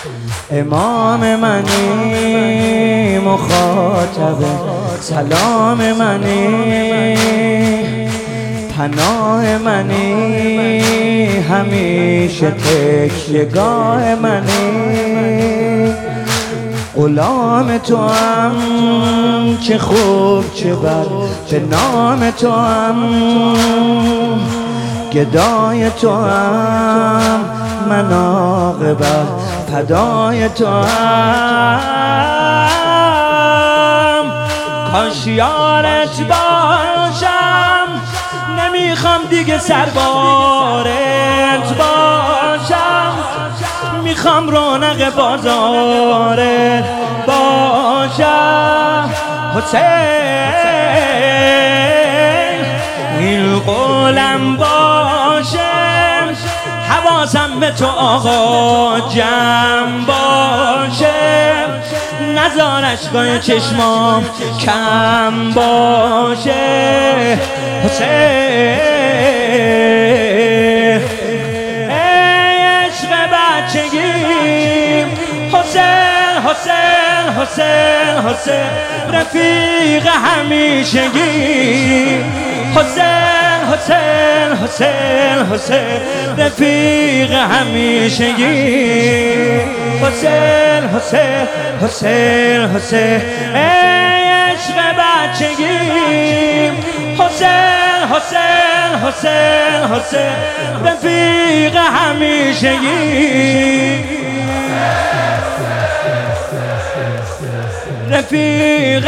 امام منی مخاطب سلام منی، پناه منی همیشه تکیهگاه منی، غلام تو هم چه خوب چه بد به نام تو هم، گدای تو هم من عاقبت فدای تو هم. کاش یارت باشم، نمیخوام دیگه سربارت باشم، میخوام رونق بازارت باشم. حسین این قولم باشه، حواسم به تو آقا جمع باشه، نزار اشکای چشمام کم باشه. حسین ای عشق بچگیم، حسین حسین حسین حسین رفیق همیشگی، حسین حسین حسین حسین رفیق همیشگی، حسین حسین حسین حسین ای عشق بچگیم، حسین حسین حسین حسین رفیق همیشگی، رفیق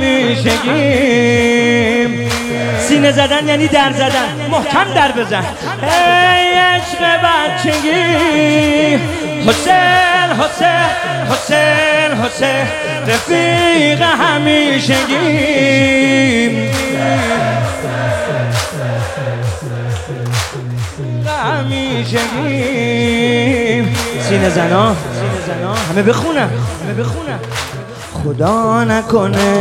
همیشگی. سینه زدن یعنی در زدن، محکم در بزن. ای عشق بچگی، حسین حسین حسین حسین رفیق همیشگی، همیشگی. سینه زنا همه بخونن، همه بخونن. خدا نکنه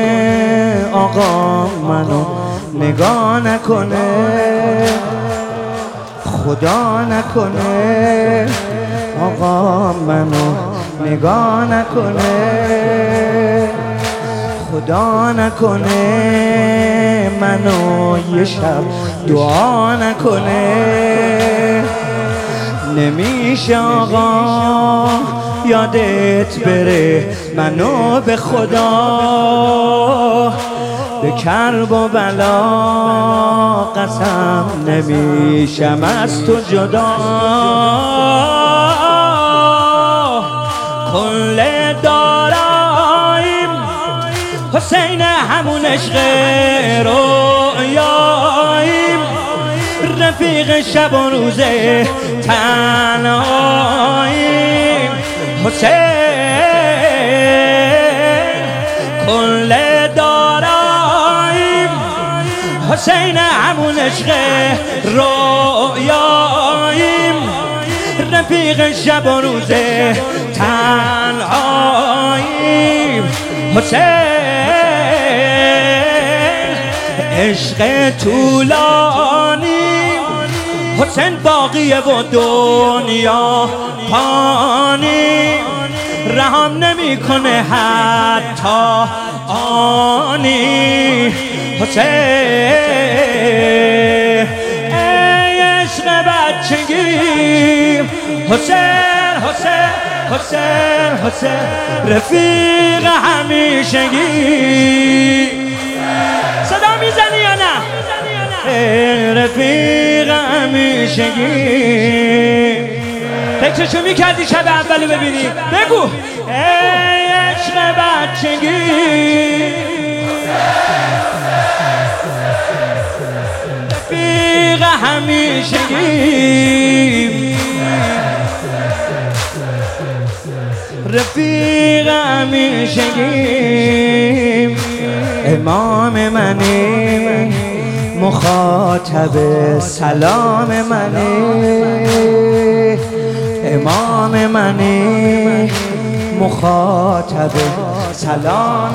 آقا منو نگاه نکنه، خدا نکنه آقا منو نگاه نکنه، خدا نکنه منو یه شب دعا نکنه. نمیشه آقا یادت بره منو به خدا، به کرب و بلا قسم نمیشم از تو جدا. کل داراییم حسین همون عشق رویاییم، رفیق شب و روز تنهاییم. حسین کل داراییم، حسین همون عشق رویاییم، رفیق شب و روز تنهاییم. حسین عشق طولانی، حسین باقیه و دنیا پانی، رحم نمیکنه حتی آنی. حسین ای عشق بچگی، حسین حسین حسین حسین رفیق همیشگی. صدا میزنی یا نه؟ رفیق همیشگی. فکرشو میکردی شب اولو ببینی؟ بگو ای عشق بچگی، رفیق همیشگی، رفیق همیشگی. امام منی مخاطب سلام منی، امام منی مخاطب سلام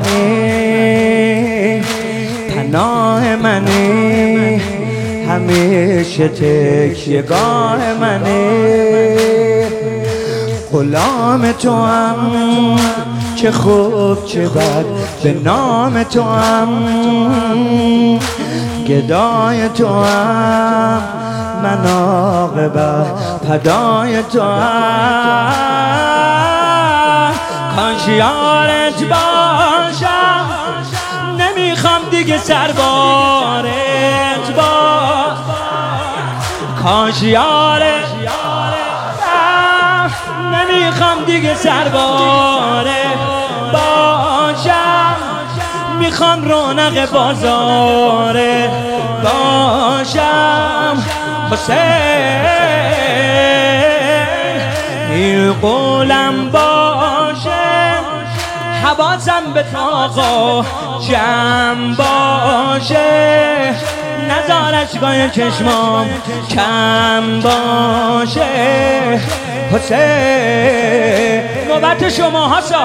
منی، پناه منی همیشه تکیهگاه منی، غلام تو هم چه خوب چه بد به نام تو هم گدای تو هم من عاقبت فدای تو هم کاش یارت باشم نمیخوام دیگه سربارت باش کاش یارت نمیخوام دیگه سربارت باشم میخوام رونق بازارت باشم حسین این قولم باشه حواسم به طاقا جمع باشه نزار اشکای چشمام کم باشه حسین نوبت شما هسا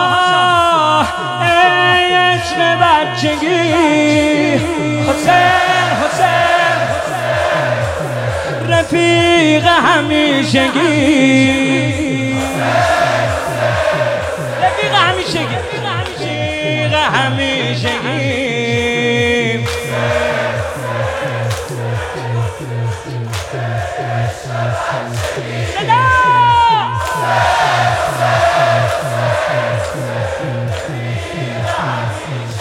ای عشق بچگی حسین رفیق همیشگی رفیق همیشگی صدا